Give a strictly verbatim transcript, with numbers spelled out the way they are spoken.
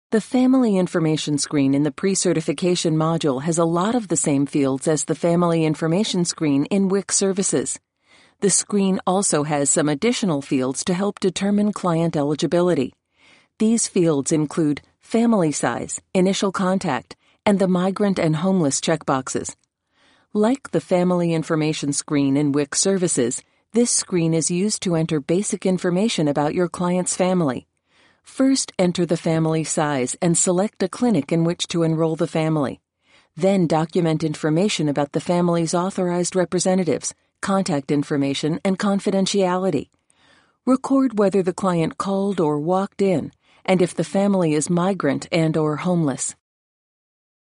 The Family Information screen in the pre-certification module has a lot of the same fields as the Family Information screen in W I C Services. The screen also has some additional fields to help determine client eligibility. These fields include family size, initial contact, and the migrant and homeless checkboxes. Like the Family Information screen in W I C Services, this screen is used to enter basic information about your client's family. First, enter the family size and select a clinic in which to enroll the family. Then document information about the family's authorized representatives, contact information, and confidentiality. Record whether the client called or walked in, and if the family is migrant and or homeless.